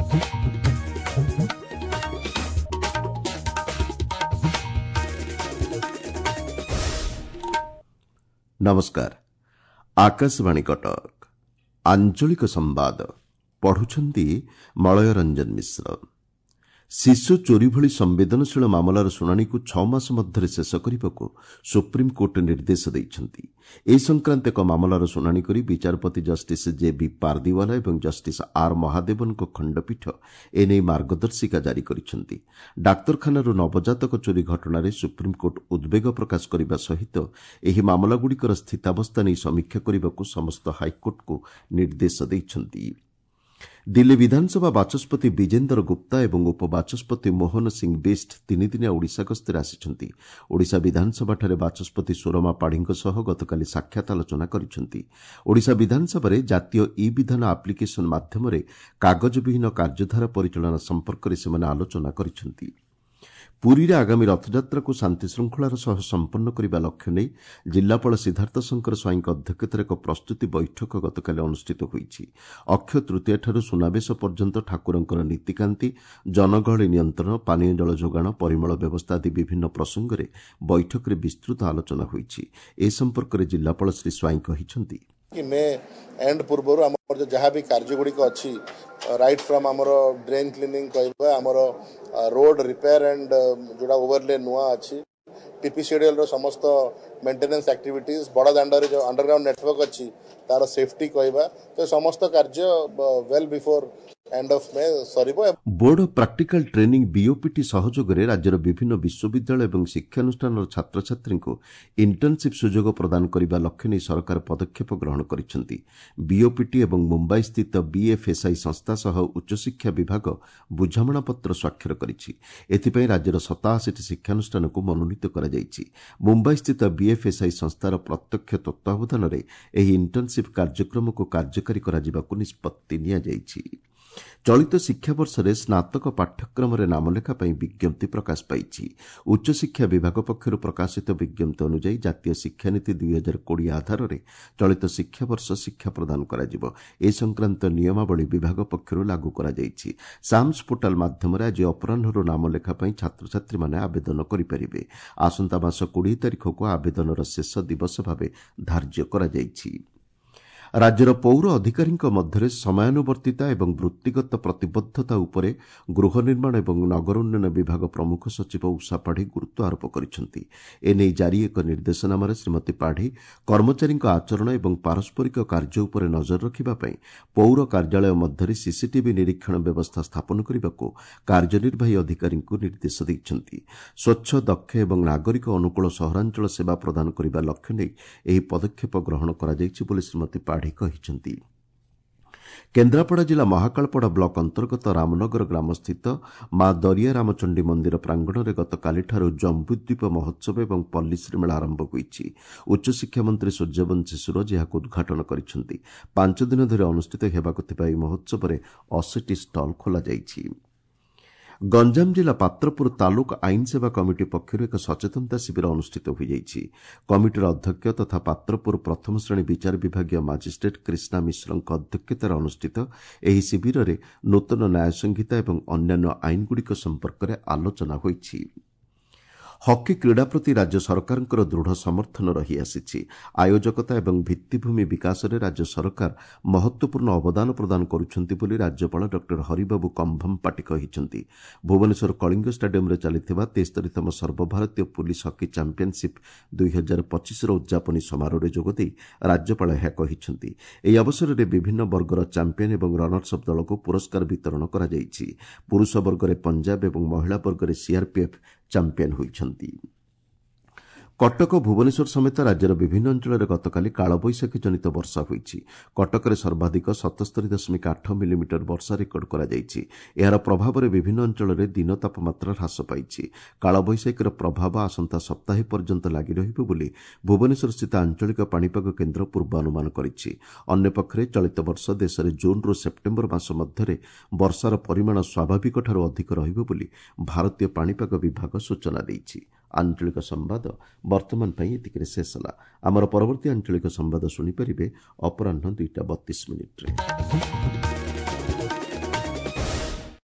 नमस्कार। आकाशवाणी कटक आंचलिक संवाद पढ़ुछंती मलय रंजन मिश्र। शिशु चोरी भली संवेदनशील मामलार शुणाणी को 6 मास मध्य शेष करने को सुप्रीमकोर्ट निर्देश देइछंती। ए संक्रांत एक मामलार शुणाणी करी विचारपति जस्टिस जे.बी. पारदीवाला और जस्टिस आर. महादेवन को खंडपीठ एने मार्गदर्शिका जारी करिछंती। डाक्तरखानारू नवजातक चोरी घटना सुप्रीमकोर्ट उद्वेग प्रकाश करने सहित एही मामलागुड़िकर स्थितावस्था नहीं समीक्षा करने को समस्त हाइकोर्ट को निर्देश देइछंती। दिल्ली विधानसभा बाचस्पति विजेंद्र गुप्ता और उपबाचस्पति मोहन सिंह बिष्ट 3 दिनिया ओडिशा गस्तर आसिछंती। ओडिशा विधानसभा ठारे बाचस्पति सुरमा पाढ़ी सह गतकाली साक्षात आलोचना करिछंती। ओडिशा विधानसभा जातीय ई विधान आप्लिकेशन माध्यम कागज विहीन कार्यधारा परिचालना संपर्क में आलोचना करिछंती। पुरी रे आगामी रथयात्रा को शांति श्रृंखलार सह संपन्न करने लक्ष्य नहीं जिलापाल सिद्धार्थ शंकर स्वाई अध्यक्षतार एक प्रस्तुति बैठक गतकाली अनुष्ठित होईछि। अक्षय तृतीया ठारू सुनावेश पर्यंत ठाकुरंकर नीतिकांति, जनगहली नियंत्रण, पानीय जल जोगाण, परिमल व्यवस्था आदि विभिन्न प्रसंग में बैठक में विस्तृत आलोचना होईछि। ए संपर्क में जिलापाल श्री स्वाई कहिछंती कि मे एंड पूर्व आम जहाँ भी कार्य गुड़िक अच्छी राइट फ्रॉम आमर ड्रेन क्लीनिंग कहवा आमर रोड रिपेयर एंड जोड़ा ओवरले नुआ अच्छी टीपीसीडीएल रो समस्त मेंटेनेंस एक्टिविटीज बड़ा दांडा जो अंडरग्राउंड नेटवर्क अच्छी तार सेफ्टी कहवा तो समस्त कार्य well before end of May सरीबो। Board of Practical Training BOPT सहयोग में राज्यर विभिन्न विश्वविद्यालय और शिक्षानुष्ठान छात्र छात्री को इंटर्नशिप सुजोग प्रदान करने लक्ष्य नहीं सरकार पदक्षेप ग्रहण करिसेंती। बीओपीटी और मुंबई स्थित बीएफएसआई संस्था सह उच्चशिक्षा विभाग बुझामणा पत्र स्वाक्षर करिछि। एथिपई राज्यर 87 शिक्षानुष्ठान को मनोनीत करा जाइछि। मुंबई स्थित बीएफएसआई संस्थार प्रत्यक्ष तत्वावधान में एही इंटर्नशिप कार्यक्रम को कार्यकारी करा जिबाकु निष्पत्ति निया जाइछि। चलित शिक्षावर्ष में स्नातक पाठ्यक्रम नामलेखा विज्ञप्ति प्रकाश पाई। उच्चशिक्षा विभाग पक्षर प्रकाशित विज्ञप्ति अनुसार जातीय शिक्षानीति 2020 आधार में चलित शिक्षावर्ष शिक्षा प्रदान करा ए संक्रांत नियमावली विभाग पक्षर लागू करा जाइछि। साम्स पोर्टाल माध्यम आज अपराह्न नामलेखा छात्र छात्री माने आवेदन करें। आसंता मास 20 तारिख को आवेदन शेष दिवस भाव धार्य करा जाइछि। राज्यर पौर अधिकारी मध्य समयानुवर्तिता एवं वृत्तिगत प्रतिबद्धता उपरे गृह निर्माण एवं नगर उन्नयन विभाग प्रमुख सचिव उषा पाढ़ी गुरुत्व आरोप करिसेंती। एने जारी एक निर्देशनामा श्रीमती पाढ़ी कर्मचारी आचरण एवं पारस्परिक कार्य उपरे नजर रखिबा पई पौर कार्यालय मध्य सीसीटीवी निरीक्षण व्यवस्था स्थापन करने को कार्यनिर्वाही अधिकारी को निर्देश देइछंती। स्वच्छ दक्ष एवं नागरिक अनुकूल सहरांचल सेवा प्रदान करने लक्ष्य नहीं एही पदक्षेप ग्रहण करा जाइछि बोली श्रीमती पाढ़ी कहिसेंती। केन्द्रापड़ा जिला महाकालपड़ा ब्लॉक अंतर्गत रामनगर ग्राम स्थित मां दरिया रामचंडी मंदिर प्रांगण में गतकालीठारू जम्बूद्वीप महोत्सव एवं पल्ली श्रीमेला आरंभ होईछि। उच्चशिक्षा मंत्री सूर्यवंशी सूरज यह उद्घाटन करिसेंती। 5 दिन धरि अनुष्ठित हेबाकु थिबा ଏହି महोत्सव 80टी स्टल खोला जाइछि। गंजाम जिला पात्रपुर तालुक आईन सेवा कमिटी पक्षर एक सचेतनता शिविर अनुष्ठित हो जाइछि। कमिटीर अध्यक्ष तथा पात्रपुर प्रथम श्रेणी विचार विभागीय मजिस्ट्रेट कृष्णा मिश्र अध्यक्षतार अनुष्ठित ଏହି शिविर नूतन न्याय संहिता एवं अन्यान्य आईनगुड़िक संपर्क में आलोचना होइछि। हॉकी क्रीड़ा प्रति राज्य सरकार दृढ़ समर्थन रही आसी। आयोजकता एवं भित्तिभूमि विकास में राज्य सरकार महत्वपूर्ण अवदान प्रदान करुछंती बोली राज्यपाल डॉ हरिबाबू कंभमपाटी कहिसेंती। भुवनेश्वर कलिंग स्टाडियम चलिथिबा 73तम सर्वभारतीय पुलिस हॉकी चैंपियनशिप 2025 उद्यापनी समारोह में जोगदे राज्यपाल यह कहिसेंती। ଏହି अवसर में विभिन्न वर्गर चैंपियन एवं रनर्स अप दल को पुरस्कार वितरण करा जाइछि। पुरुष वर्ग में पंजाब एवं महिला वर्ग में सीआरपीएफ चैंपियन होइछंती। कटक भुवनेश्वर समेत राज्यर विभिन्न अंचल में गतकाली कालबैशाखी जनित वर्षा होईछि। कटक सर्वाधिक 77.8 मिलीमीटर वर्षा रेकर्ड करा जाइछि। एहार प्रभाव में विभिन्न अंचल में दिन तापमात्रा ह्रास पाइछि। कालबैशाखीर प्रभाव आसंता सप्ताह पर्यंत लागि रहिब बोली भुवनेश्वर स्थित आंचलिक पाणीपाग केन्द्र पूर्वानुमान करिछि। अन्यपक्षे चलित वर्ष देश में जून रु सेप्टेम्बर मास मध्य वर्षार परिमाण स्वाभाविक ठारू अधिक रहिब बोली भारतीय पाणीपाग विभाग सूचना देइछि। आंचलिक संवाद वर्तमान पई एतिके शेष होला। आमर परवर्ती आंचलिक संवाद सुनि परिबे अपराह्न 2:32 रे।